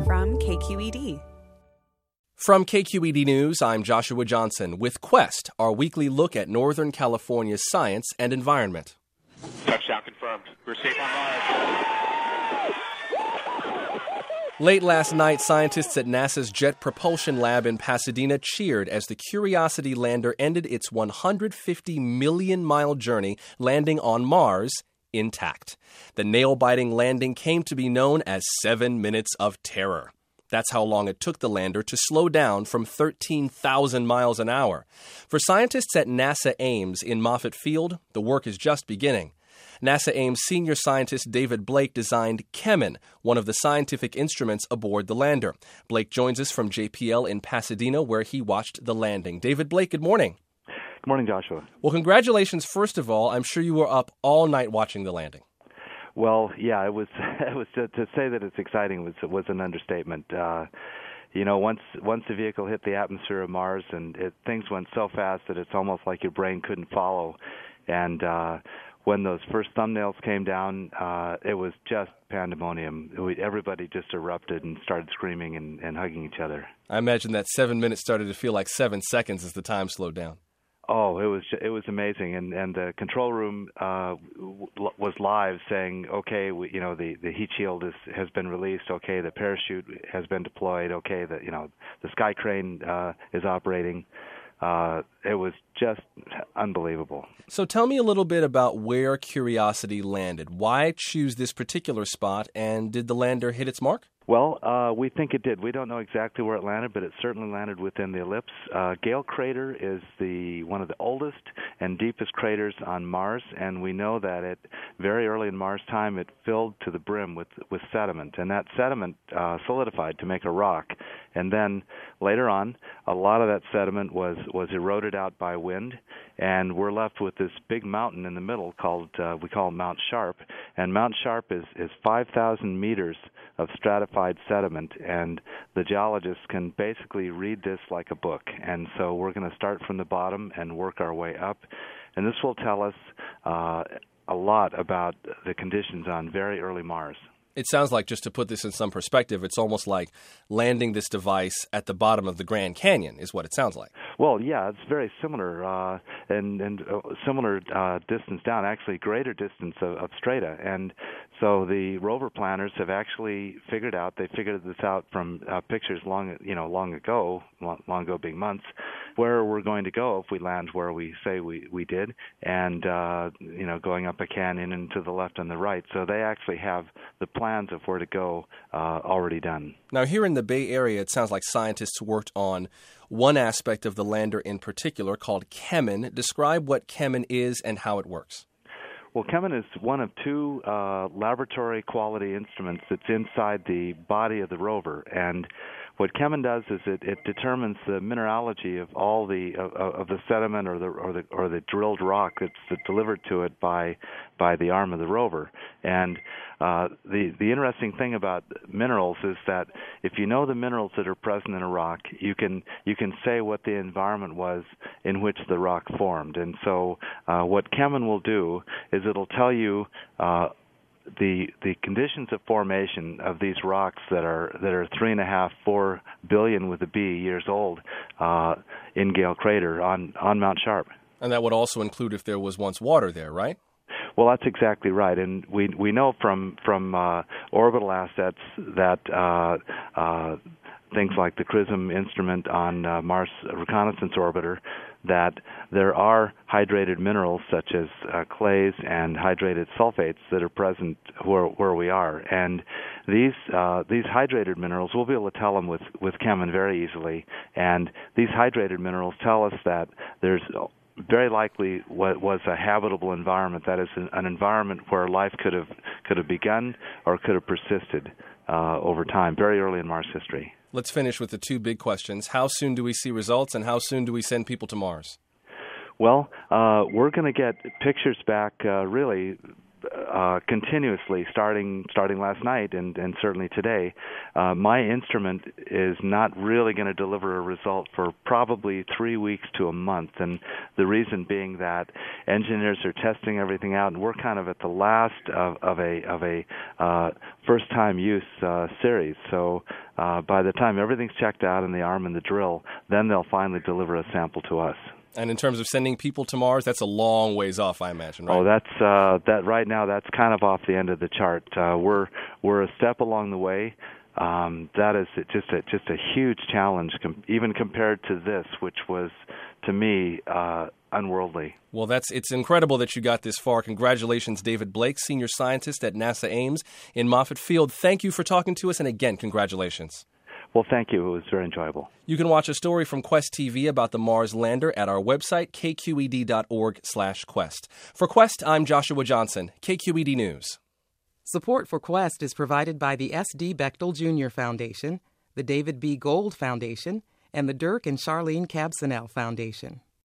from KQED. From KQED News, I'm Joshua Johnson with Quest, our weekly look at Northern California's science and environment. Touchdown confirmed. We're safe on Mars. Late last night, scientists at NASA's Jet Propulsion Lab in Pasadena cheered as the Curiosity lander ended its 150 million-mile journey, landing on Mars intact. The nail-biting landing came to be known as 7 minutes of terror. That's how long it took the lander to slow down from 13,000 miles an hour. For scientists at NASA Ames in Moffett Field, the work is just beginning. NASA Ames senior scientist David Blake designed CHEMIN, one of the scientific instruments aboard the lander. Blake joins us from JPL in Pasadena, where he watched the landing. David Blake, good morning. Good morning, Joshua. Well, congratulations, first of all. I'm sure you were up all night watching the landing. Well, yeah, it was to say that it's exciting was an understatement. Once the vehicle hit the atmosphere of Mars, and things went so fast that it's almost like your brain couldn't follow. And when those first thumbnails came down, it was just pandemonium. Everybody just erupted and started screaming and hugging each other. I imagine that 7 minutes started to feel like 7 seconds as the time slowed down. Oh, it was amazing, and the control room was live, saying, "Okay, the heat shield has been released. Okay, the parachute has been deployed. Okay, the sky crane is operating." It was just unbelievable. So tell me a little bit about where Curiosity landed. Why choose this particular spot, and did the lander hit its mark? Well, we think it did. We don't know exactly where it landed, but it certainly landed within the ellipse. Gale Crater is one of the oldest and deepest craters on Mars, and we know that very early in Mars time it filled to the brim with sediment, and that sediment solidified to make a rock. And then later on, a lot of that sediment was eroded out by wind, and we're left with this big mountain in the middle we call Mount Sharp. And Mount Sharp is 5,000 meters of stratified sediment, and the geologists can basically read this like a book. And so we're going to start from the bottom and work our way up, and this will tell us a lot about the conditions on very early Mars. It sounds like, just to put this in some perspective, it's almost like landing this device at the bottom of the Grand Canyon is what it sounds like. Well, yeah, it's very similar and similar distance down, actually greater distance of strata. And so the rover planners have actually figured this out from pictures long ago being months, where we're going to go if we land where we say we did, and going up a canyon and to the left and the right. So they actually have the plans of where to go already done. Now, here in the Bay Area, it sounds like scientists worked on one aspect of the lander in particular called CHEMIN. Describe what CHEMIN is and how it works. Well, CHEMIN is one of two laboratory quality instruments that's inside the body of the rover, and what CHEMIN does is it determines the mineralogy of all the sediment or the drilled rock that's delivered to it by the arm of the rover. And the interesting thing about minerals is that if you know the minerals that are present in a rock, you can say what the environment was in which the rock formed. And so what CHEMIN will do is it'll tell you the conditions of formation of these rocks that are 3.5-4 billion with a B years old in Gale Crater on Mount Sharp. And that would also include if there was once water there, right? Well, that's exactly right, and we know from orbital assets that things like the CRISM instrument on Mars Reconnaissance Orbiter, that there are hydrated minerals such as clays and hydrated sulfates that are present where we are. And these hydrated minerals, we'll be able to tell them with CHEMIN very easily. And these hydrated minerals tell us that there's very likely what was a habitable environment, that is an environment where life could have begun or could have persisted over time, very early in Mars history. Let's finish with the two big questions. How soon do we see results, and how soon do we send people to Mars? Well, we're going to get pictures back really continuously, starting last night and certainly today. My instrument is not really going to deliver a result for probably 3 weeks to a month, and the reason being that engineers are testing everything out, and we're kind of at the last of a first-time use series. So by the time everything's checked out in the arm and the drill, then they'll finally deliver a sample to us. And in terms of sending people to Mars, that's a long ways off, I imagine, right? Oh, that right now. That's kind of off the end of the chart. We're a step along the way. That is just a huge challenge, even compared to this, which was to me unworldly. Well, it's incredible that you got this far. Congratulations, David Blake, senior scientist at NASA Ames in Moffett Field. Thank you for talking to us, and again, congratulations. Well, thank you. It was very enjoyable. You can watch a story from Quest TV about the Mars lander at our website, kqed.org/Quest. For Quest, I'm Joshua Johnson, KQED News. Support for Quest is provided by the S.D. Bechtel Jr. Foundation, the David B. Gold Foundation, and the Dirk and Charlene Cabsinel Foundation.